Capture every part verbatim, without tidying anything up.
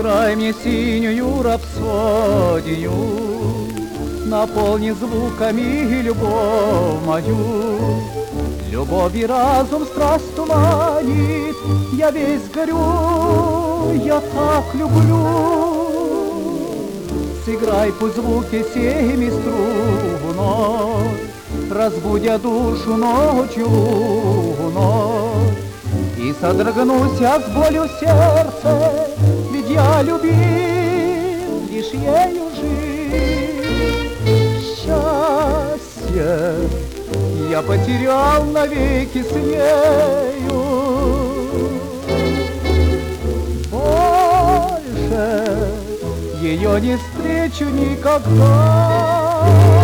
Сыграй мне синюю рапсодию, наполни звуками любовь мою. Любовь и разум страсть туманит, я весь горю, я так люблю. Сыграй пусть звуки семи струнной, разбудя душу ночью луной. И содрогнусь я с болью в сердце, ведь я любил лишь ею жизнь. Счастье я потерял навеки с нею. Больше ее не встречу никогда.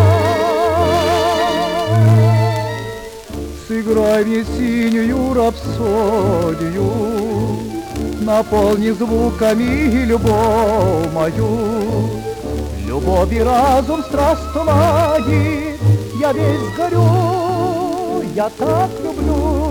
Сыграй мне синюю рапсодию, наполни звуками любовь мою. Любовь и разум страсть туманит, я весь горю, я так люблю.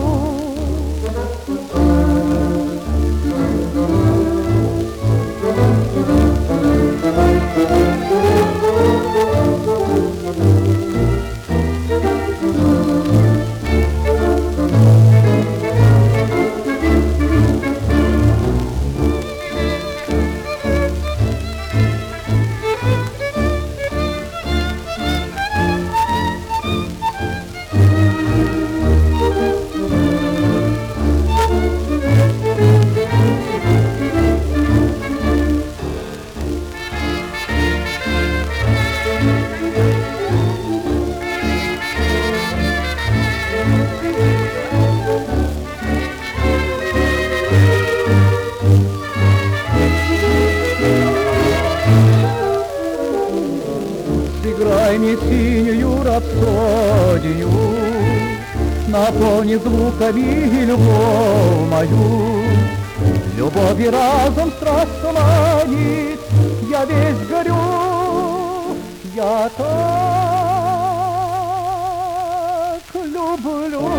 Сыграй мне синюю рапсодию, наполни звуками любовь мою. Любовь и разум страсть туманит, я весь горю, я так люблю.